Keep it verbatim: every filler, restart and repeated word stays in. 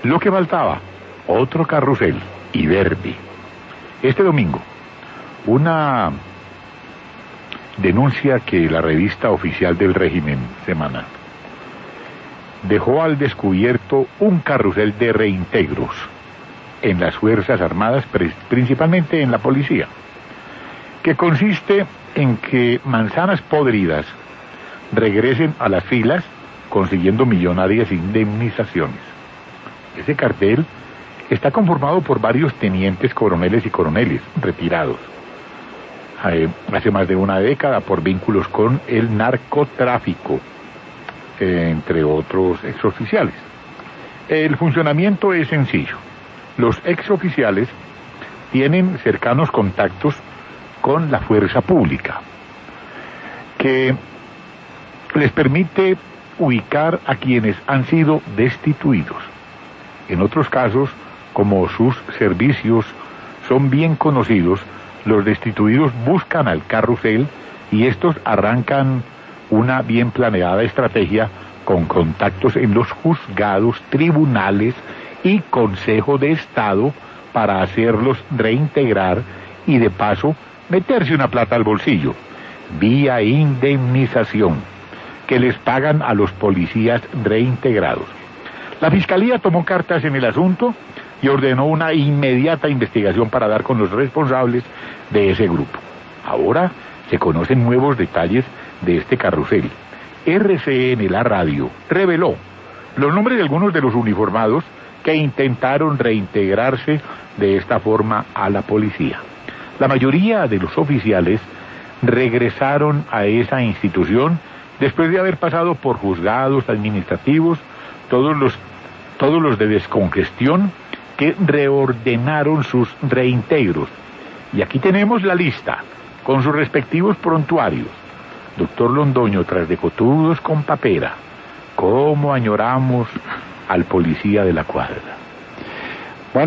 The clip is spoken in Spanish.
Lo que faltaba, otro carrusel, y verde. Este domingo, una denuncia que la revista oficial del régimen semanal dejó al descubierto un carrusel de reintegros en las Fuerzas Armadas, principalmente en la policía, que consiste en que manzanas podridas regresen a las filas consiguiendo millonarias indemnizaciones. Ese cartel está conformado por varios tenientes, coroneles y coroneles retirados eh, hace más de una década por vínculos con el narcotráfico, eh, entre otros exoficiales. El funcionamiento es sencillo. Los exoficiales tienen cercanos contactos con la fuerza pública, que les permite ubicar a quienes han sido destituidos. En otros casos, como sus servicios son bien conocidos, los destituidos buscan al carrusel y estos arrancan una bien planeada estrategia con contactos en los juzgados, tribunales y Consejo de Estado para hacerlos reintegrar y de paso meterse una plata al bolsillo, vía indemnización, que les pagan a los policías reintegrados. La Fiscalía tomó cartas en el asunto y ordenó una inmediata investigación para dar con los responsables de ese grupo. Ahora se conocen nuevos detalles de este carrusel. R C N, la radio, reveló los nombres de algunos de los uniformados que intentaron reintegrarse de esta forma a la policía. La mayoría de los oficiales regresaron a esa institución después de haber pasado por juzgados administrativos, todos los, todos los de descongestión, que reordenaron sus reintegros. Y aquí tenemos la lista, con sus respectivos prontuarios. Doctor Londoño, tras de cotudos con papera, ¿cómo añoramos al policía de la cuadra?